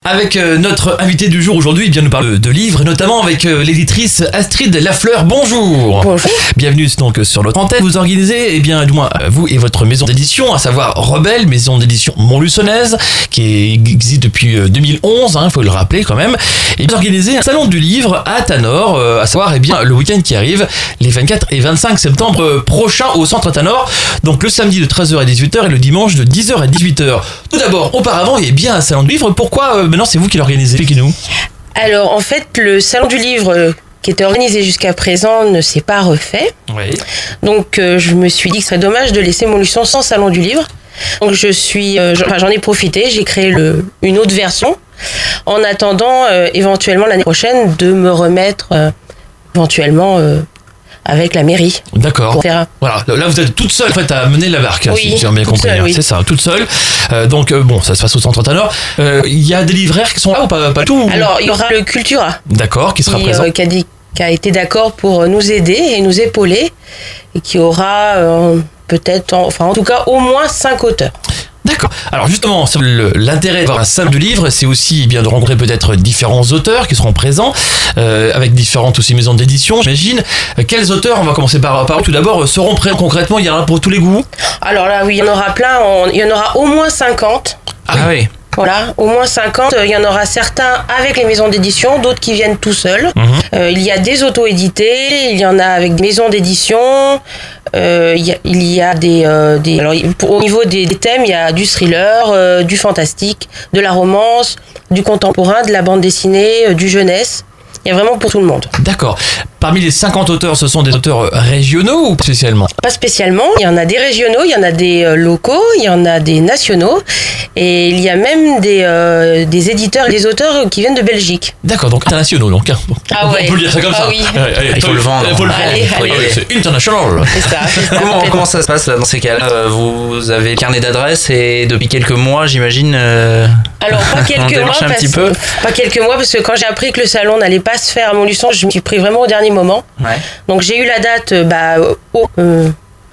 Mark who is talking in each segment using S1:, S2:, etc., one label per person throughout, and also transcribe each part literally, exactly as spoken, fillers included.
S1: Avec euh, notre invité du jour aujourd'hui, il vient nous parler de livres, notamment avec euh, l'éditrice Astrid Lafleur. Bonjour.
S2: Bonjour.
S1: Bienvenue donc sur notre antenne. Vous organisez, eh bien, du moins vous et votre maison d'édition, à savoir Rebelle, maison d'édition montluçonnaise, qui existe depuis deux mille onze, il hein, faut le rappeler quand même. Et vous organisez un salon du livre à Tanor, euh, à savoir eh bien le week-end qui arrive, les vingt-quatre et vingt-cinq septembre prochains au centre Tanor. Donc le samedi de treize heures à dix-huit heures et le dimanche de dix heures à dix-huit heures. Tout d'abord, auparavant, il y a bien un salon du livre. Pourquoi euh, maintenant c'est vous qui l'organisez? Expliquez-nous.
S2: Alors en fait, le salon du livre euh, qui était organisé jusqu'à présent ne s'est pas refait.
S1: Oui.
S2: Donc euh, je me suis dit que ce serait dommage de laisser Montluçon sans salon du livre. Donc je suis, euh, j'en ai profité, j'ai créé le, une autre version en attendant euh, éventuellement l'année prochaine de me remettre euh, éventuellement euh, avec la mairie.
S1: D'accord.
S2: Pour faire un...
S1: Voilà, là vous êtes toute seule en fait à mener la barque,
S2: oui,
S1: si j'ai bien compris.
S2: Seule, oui.
S1: C'est ça, toute seule. Euh, donc euh, bon, ça se passe au centre Tanor. Il euh, y a des livraires qui sont là ou pas, pas tout?
S2: Alors il y aura le Cultura.
S1: D'accord, qui sera
S2: qui,
S1: présent.
S2: Euh, qui, a dit, qui a été d'accord pour nous aider et nous épauler et qui aura euh, peut-être, en, enfin en tout cas au moins cinq auteurs.
S1: D'accord. Alors justement, le, l'intérêt d'avoir un salon du livre, c'est aussi bien de rencontrer peut-être différents auteurs qui seront présents, euh, avec différentes aussi maisons d'édition, j'imagine. Quels auteurs, on va commencer par, par tout d'abord, seront présents concrètement? Il y en a pour tous les goûts?
S2: Alors là, oui, il y en aura plein. On, il y en aura au moins cinquante.
S1: Ah oui.
S2: Voilà, au moins cinquante. Il y en aura certains avec les maisons d'édition, d'autres qui viennent tout seuls. Mmh. Euh, il y a des auto-édités, il y en a avec des maisons d'édition. Euh, il, y a, il y a des, euh, des alors pour, au niveau des, des thèmes, il y a du thriller, euh, du fantastique, de la romance, du contemporain, de la bande dessinée, euh, du jeunesse. Il y a vraiment pour tout le monde.
S1: D'accord. Parmi les cinquante auteurs, ce sont des auteurs régionaux ou spécialement?
S2: Pas spécialement. Il y en a des régionaux, il y en a des locaux, il y en a des nationaux. Et il y a même des, euh, des éditeurs et des auteurs qui viennent de Belgique.
S1: D'accord, donc internationaux. Donc, hein.
S2: Ah ouais.
S1: On peut dire ça comme
S2: ah
S1: ça.
S2: Oui.
S1: Allez, allez,
S3: il faut le vendre.
S1: Il faut le vendre.
S2: Allez, allez.
S1: Allez, c'est international.
S2: C'est ça. C'est ça
S3: comment, comment ça se passe là, dans ces cas-là? Vous avez le carnet d'adresses et depuis quelques mois, j'imagine. Euh...
S2: Alors pas quelques mois,
S3: un
S2: parce,
S3: petit peu.
S2: pas quelques mois parce que quand j'ai appris que le salon n'allait pas se faire à Montluçon, je me suis pris vraiment au dernier moment.
S3: Ouais.
S2: Donc j'ai eu la date bah, au, euh,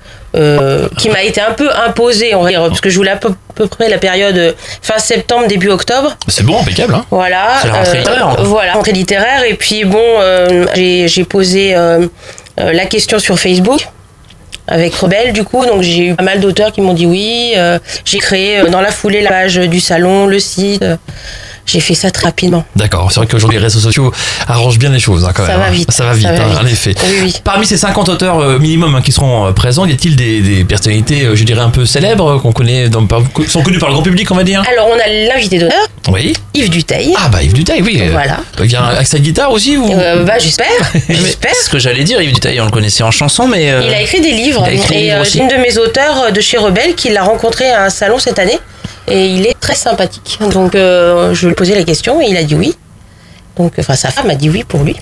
S2: euh, qui m'a été un peu imposée, on va dire, parce que je voulais à peu, peu près la période fin septembre, début octobre.
S1: C'est bon, impeccable. Hein.
S2: Voilà.
S3: C'est la rentrée euh, littéraire.
S2: Voilà, rentrée littéraire. Et puis bon, euh, j'ai, j'ai posé euh, euh, la question sur Facebook. Avec Rebelle du coup, donc j'ai eu pas mal d'auteurs qui m'ont dit oui. Euh, j'ai créé euh, dans la foulée la page du salon, le site. Euh, j'ai fait ça très rapidement.
S1: D'accord, c'est vrai qu'aujourd'hui les réseaux sociaux arrangent bien les choses hein, quand
S2: ça
S1: même.
S2: Va vite.
S1: Ça va vite,
S2: ça va
S1: hein,
S2: vite.
S1: en effet.
S2: Oui, oui.
S1: Parmi ces cinquante auteurs euh, minimum hein, qui seront euh, présents, y a-t-il des, des personnalités, euh, je dirais un peu célèbres, qu'on connaît, dans, par, sont connues par le grand public, on va dire?
S2: Alors on a l'invité d'honneur.
S1: Oui.
S2: Yves Duteil.
S1: Ah bah Yves Duteil, oui.
S2: Voilà.
S1: Il vient avec sa guitare aussi ou...
S2: euh, Bah j'espère. j'espère.
S3: C'est ce que j'allais dire, Yves Duteil, on le connaissait en chanson, mais. Euh...
S2: Il a écrit des livres.
S3: Il a écrit
S2: et
S3: des livres
S2: euh,
S3: aussi.
S2: j'ai une de mes auteurs de chez Rebelle qui l'a rencontré à un salon cette année. Et il est très sympathique. Donc euh, je lui ai posé la question et il a dit oui. Donc, enfin, sa femme a dit oui pour lui.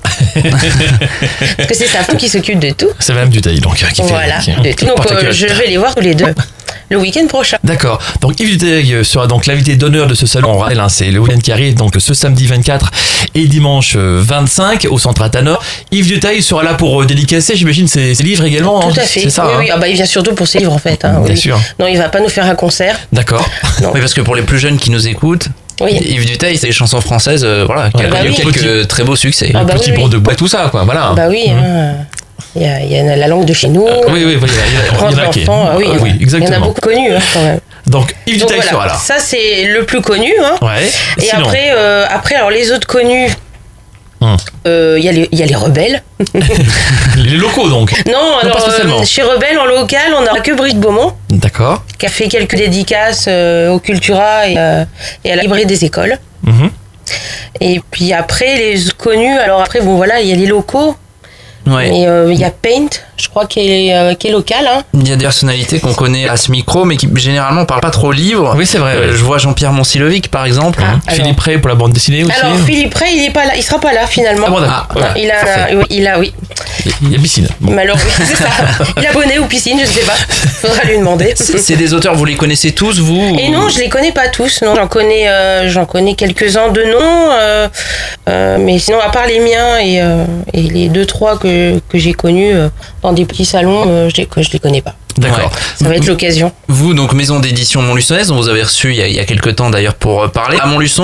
S2: Parce que c'est sa femme qui s'occupe de tout.
S1: C'est Madame Duteil, donc, qui fait...
S2: Voilà,
S1: Qui,
S2: de tout. Donc, euh, je vais les voir tous les deux le week-end prochain.
S1: D'accord. Donc, Yves Duteil sera donc l'invité d'honneur de ce salon. On rappelle, hein, c'est le week-end qui arrive, donc ce samedi vingt-quatre et dimanche vingt-cinq au centre Tanor. Yves Duteil sera là pour dédicacer, j'imagine, ses, ses livres également.
S2: Tout
S1: hein,
S2: à fait.
S1: C'est ça.
S2: Oui,
S1: hein.
S2: oui. Ah, bah, il vient surtout pour ses livres, en fait. Hein,
S1: Bien
S2: oui.
S1: sûr.
S2: Non, il va pas nous faire un concert.
S1: D'accord.
S2: Non.
S3: Oui, parce que pour les plus jeunes qui nous écoutent,
S2: Oui.
S3: Yves Duteil, c'est les chansons françaises, euh, voilà, qui a
S2: bah
S3: connu
S2: oui.
S3: quelques
S1: Petit-
S3: très beaux succès.
S2: Ah bah
S1: Petit
S2: oui,
S1: pont
S2: oui.
S1: de bois, tout ça, quoi. Voilà.
S2: Bah oui.
S1: Mmh.
S2: Hein. Il y, a, il y a la langue de chez nous.
S1: Oui, oui, oui, il y a- il y a- il y en a qui-
S2: enfants, ah oui,
S1: Ah oui,
S2: il y
S1: exactement.
S2: en a beaucoup connus hein, quand même.
S1: Donc, Yves
S2: Donc,
S1: Duteil
S2: voilà.
S1: sera là.
S2: Ça c'est le plus connu. Hein.
S1: Ouais.
S2: Et
S1: Sinon,
S2: après, euh, après, alors les autres connus,
S1: Hum.
S2: euh, il y a les, il y a les rebelles.
S1: les locaux, donc.
S2: Non,
S1: pas
S2: alors
S1: spécialement.
S2: euh, chez Rebelle en local, on n'a que Brice Beaumont
S1: D'accord.
S2: qui a fait quelques dédicaces euh, au Cultura et, euh, et à la librairie des écoles.
S1: Mhm.
S2: Et puis après les connus, alors après bon voilà, il y a les locaux,
S3: Ouais.
S2: mais euh, il y a Paint, je crois qu'il est, euh, qui est local. Hein.
S3: Il y a des personnalités qu'on connaît à ce micro, mais qui généralement parlent pas trop livre.
S1: Oui, c'est vrai.
S3: Euh,
S1: ouais.
S3: je vois Jean-Pierre Moncilovic, par exemple.
S2: Ah.
S1: Philippe Ray pour la bande dessinée aussi.
S2: Alors Philippe Ray, il est pas là, il sera pas là finalement.
S1: Ah bon, d'accord.
S3: Ah,
S1: Voilà.
S2: il a,
S1: Parfait.
S2: oui, il a, oui.
S1: Il y a piscine. Bon.
S2: Malheureusement, c'est ça. Il a bonnet ou piscine, je sais pas. Faudra lui demander.
S3: C'est c'est des auteurs, vous les connaissez tous, vous?
S2: Et non, je les connais pas tous. Non, j'en connais, euh, j'en connais quelques-uns de noms, euh, euh, mais sinon, à part les miens et, euh, et les deux trois que que j'ai connus euh, dans des petits salons, euh, je les, je les connais pas.
S1: D'accord.
S3: Ouais.
S2: Ça va être l'occasion.
S3: Vous, donc maison d'édition Montluçonnaise, on vous avait reçu il y a, il y a quelques temps d'ailleurs pour euh, parler. À Montluçon,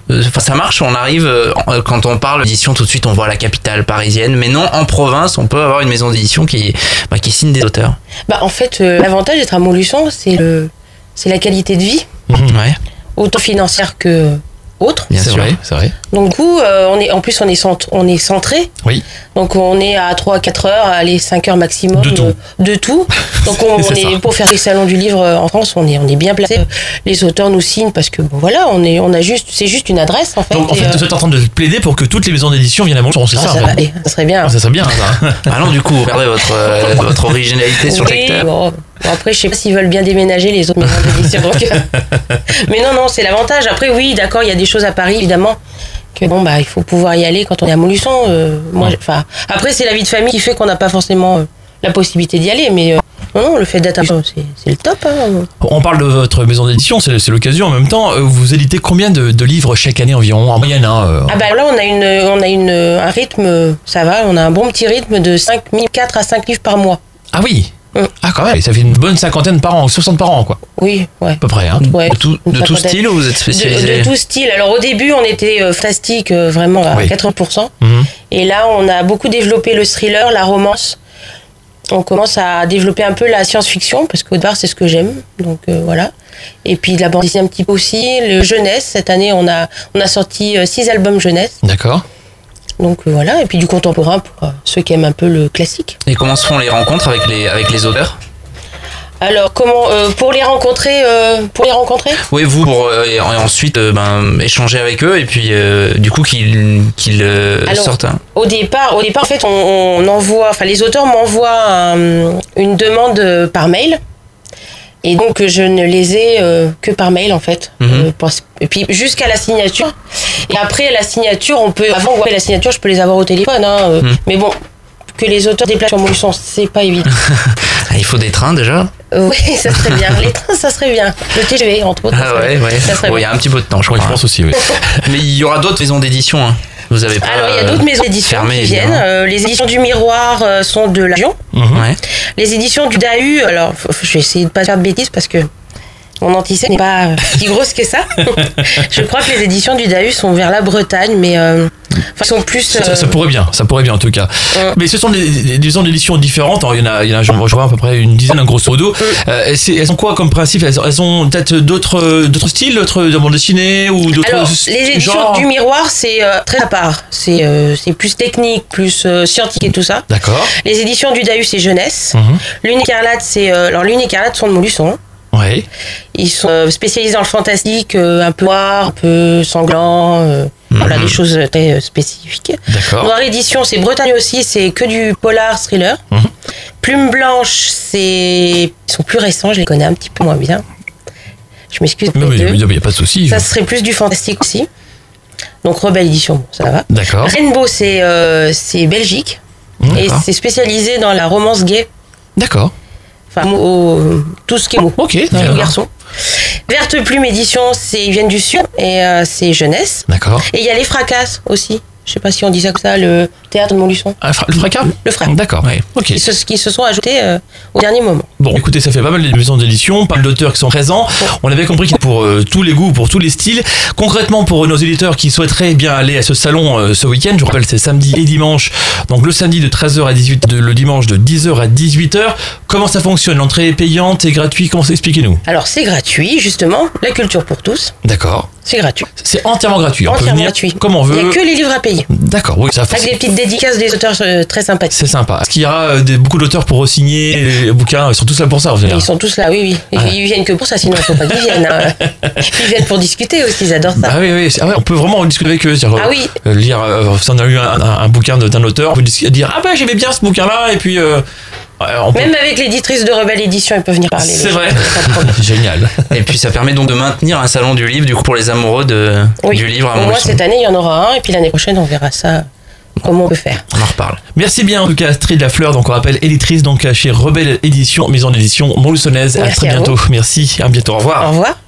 S3: Enfin, ça marche, on arrive, euh, quand on parle d'édition, tout de suite on voit la capitale parisienne, mais non, en province, on peut avoir une maison d'édition qui, bah, qui signe des auteurs.
S2: Bah, en fait, euh, l'avantage d'être à Montluçon, c'est, le, c'est la qualité de vie,
S3: Mmh, ouais.
S2: autant financière que autre.
S3: Bien
S1: c'est
S3: sûr.
S1: vrai, c'est vrai.
S2: Donc, du coup, euh, on est, en plus, on est, cent- on est centré.
S1: Oui.
S2: Donc, on est à trois à quatre heures, allez, cinq heures maximum.
S1: De tout.
S2: euh, de tout. Donc, on,
S1: C'est
S2: on est,
S1: ça.
S2: pour faire les salons du livre euh, en France, on est, on est bien placé. Les auteurs nous signent parce que, bon, voilà, on est, on a juste, c'est juste une adresse, en fait.
S1: Donc en
S2: et,
S1: fait,
S2: euh,
S1: vous êtes en train de plaider pour que toutes les maisons d'édition viennent à Montluçon, c'est
S2: ah,
S1: ça,
S2: ça,
S1: en
S2: va,
S1: fait.
S2: aller, ça serait bien.
S1: Ah, ça serait bien, ça.
S3: Ah non, du coup, vous perdez votre, euh, votre originalité sur le
S2: Oui,
S3: secteur.
S2: bon, bon, après, je sais pas s'ils veulent bien déménager les autres maisons d'édition. donc, euh, Mais non, non, c'est l'avantage. Après, oui, d'accord, il y a des choses à Paris, évidemment, que bon, bah, il faut pouvoir y aller quand on est à Montluçon. Euh, moi,
S1: Ouais.
S2: enfin, après, c'est la vie de famille qui fait qu'on n'a pas forcément euh, la possibilité d'y aller, mais euh, non, non, le fait d'être à Montluçon, c'est, c'est le top. Hein.
S1: On parle de votre maison d'édition, c'est, c'est l'occasion en même temps. Euh, Vous éditez combien de, de livres chaque année environ, en moyenne hein, euh,
S2: Ah bah là, on a une, on a une, un rythme, euh, ça va, on a un bon petit rythme de cinq, quatre à cinq livres par mois.
S1: Ah oui.
S2: Mm.
S1: Ah quand même, ça fait une bonne cinquantaine par an, soixante par an quoi,
S2: Oui, ouais.
S1: à peu près. Hein.
S2: Ouais,
S3: De tout,
S2: une
S3: de tout
S2: cinquantaine.
S3: style ou vous êtes spécialisé?
S2: De, de tout style. Alors au début, on était euh, fantastique euh, vraiment à
S1: Oui.
S2: quatre-vingts pour cent.
S1: Mhm.
S2: Et là, on a beaucoup développé le thriller, la romance. On commence à développer un peu la science-fiction, parce qu'au départ, c'est ce que j'aime. Donc euh, voilà. Et puis de la bande dessinée un petit peu aussi. Le jeunesse, cette année, on a, on a sorti euh, six albums jeunesse.
S1: D'accord.
S2: Donc euh, voilà. Et puis du contemporain pour euh, ceux qui aiment un peu le classique.
S3: Et comment se font les rencontres avec les, avec les auteurs?
S2: Alors, comment euh, pour les rencontrer, euh, pour les rencontrer
S3: Oui, vous, pour euh, et ensuite euh, ben, échanger avec eux et puis euh, du coup qu'ils qu'ils euh,
S2: Alors,
S3: sortent. un-
S2: Au départ, au départ, en fait, on, on envoie, enfin, les auteurs m'envoient un- une demande euh, par mail. Et donc, je ne les ai euh, que par mail, en fait.
S3: Mhm.
S2: Euh, pour- et puis, jusqu'à la signature. Et après, la signature, on peut, avant ou après la signature, je peux les avoir au téléphone. Hein, euh,
S3: Mhm.
S2: Mais bon, que les auteurs déplacent sur Montluçon, c'est pas évident.
S3: Ah, il faut des trains déjà.
S2: Euh, oui, ça serait bien. Les trains, ça serait bien. Le T G V, entre autres. ça
S3: Ah
S2: serait-
S3: ouais, ouais.
S2: Ça serait
S3: Bon, il y
S2: bien.
S3: a un petit peu de temps, je
S1: Oui,
S3: crois.
S1: je pense aussi, oui.
S3: Mais il y aura d'autres maisons d'édition. Hein. Vous avez pas.
S2: Alors, il y a
S3: euh,
S2: d'autres maisons d'édition
S3: fermées,
S2: qui viennent.
S3: évidemment.
S2: Euh, les éditions du Miroir euh, sont de la région.
S1: Mhm.
S3: Ouais.
S2: Les éditions du D A U, alors f- f- je vais essayer de pas faire de bêtises parce que mon anticette n'est pas euh, si grosse que ça. Je crois que les éditions du D A U sont vers la Bretagne, mais euh, enfin, sont plus.
S1: Ça,
S2: euh,
S1: ça pourrait bien, ça pourrait bien en tout cas.
S2: Ouais.
S1: Mais ce sont des, des, des maisons d'édition différentes. Alors, il y en a, il y en a je, je vois à peu près une dizaine, grosso modo. Euh, et c'est- elles ont quoi comme principe elles, elles ont peut-être d'autres, d'autres styles, d'autres de bande dessinée ou d'autres
S2: Alors, les éditions
S1: genres
S2: du Miroir, c'est euh, très à part. C'est euh, c'est plus technique, plus euh, scientifique et tout ça.
S1: D'accord.
S2: Les éditions du D A U, c'est jeunesse.
S1: Mhm.
S2: Lune écarlate, c'est. euh, alors, Lune écarlate sont de Montluçon.
S1: Ouais.
S2: Ils sont euh, spécialisés dans le fantastique, euh, un peu noir, un peu sanglant. euh, Voilà, des choses très euh, spécifiques.
S1: D'accord.
S2: Noire édition, c'est Bretagne aussi, c'est que du polar thriller.
S1: Mhm.
S2: Plume blanche, c'est. Ils sont plus récents, je les connais un petit peu moins bien. Je m'excuse.
S1: Mais
S2: pour les
S1: il
S2: deux.
S1: n'y a pas de souci.
S2: Ça serait plus du fantastique aussi. Donc Rebelle Édition, bon, ça va.
S1: D'accord.
S2: Rainbow, c'est euh, c'est Belgique.
S1: Mhm.
S2: Et
S1: D'accord.
S2: c'est spécialisé dans la romance gay.
S1: D'accord.
S2: Enfin, au- tout ce qui est mot.
S1: Ok.
S2: Fille ou
S1: D'accord.
S2: garçon. Verte Plume Édition, c'est, ils viennent du Sud et euh, c'est jeunesse.
S1: D'accord.
S2: Et il y a les Fracasses aussi. Je sais pas si on dit ça comme ça, le théâtre de Montluçon.
S1: Ah, fra- le fracas
S2: Le fracas.
S1: D'accord. Ouais. Ok.
S2: Qui se, qui se sont ajoutés euh, au dernier moment.
S1: Bon, écoutez, ça fait pas mal de maisons d'édition, pas mal d'auteurs qui sont présents. On avait compris qu'il y a pour euh, tous les goûts, pour tous les styles. Concrètement, pour nos éditeurs qui souhaiteraient bien aller à ce salon euh, ce week-end, je vous rappelle, c'est samedi et dimanche. Donc le samedi de treize heures à dix-huit heures, de, le dimanche de dix heures à dix-huit heures. Comment ça fonctionne? L'entrée est payante et gratuite? Comment ça? Expliquez-nous.
S2: Alors c'est gratuit, justement. La culture pour tous,
S1: D'accord.
S2: c'est gratuit.
S1: C'est entièrement gratuit. On peut
S2: Entièrement
S1: venir
S2: gratuit.
S1: comme on
S2: Il n'y
S1: veut.
S2: a que les livres à payer.
S1: D'accord, oui, ça
S2: Avec des petites dédicaces des auteurs euh, très sympathiques.
S1: c'est sympa. Est-ce qu'il y aura euh, des, beaucoup d'auteurs pour signer les bouquins? Ils sont tous là pour ça, vous savez.
S2: Ils sont tous là, oui, oui. Ils,
S1: Ah.
S2: ils viennent que pour ça, sinon il ne faut pas qu'ils viennent. hein. Ils viennent pour discuter aussi, ils adorent ça.
S1: Ah oui, oui, c'est- ah ouais, on peut vraiment discuter avec eux. C'est-à-dire,
S2: Ah oui.
S1: euh, lire, euh, si on a lu un, un- un bouquin de- d'un auteur, on peut dis- dire ah bah j'aimais bien ce bouquin-là, et puis euh, ouais, on peut-
S2: Même avec l'éditrice de Rebelle Édition, ils peuvent venir parler.
S1: c'est
S2: les
S1: vrai.
S2: gens, pas de problème.
S1: Génial.
S3: Et puis ça permet donc de maintenir un salon du livre du coup pour les amoureux de,
S2: Oui.
S3: du livre à
S2: Au moins
S3: Montluçon.
S2: cette année, il y en aura un, et puis l'année prochaine, on verra ça, comment on peut faire.
S3: On en reparle.
S1: Merci bien en tout cas Astrid Lafleur, donc on rappelle éditrice donc chez Rebelle Édition, maison d'édition montluçonnaise. À
S2: Merci
S1: très
S2: à
S1: bientôt. Merci, à bientôt. Au revoir.
S2: Au revoir.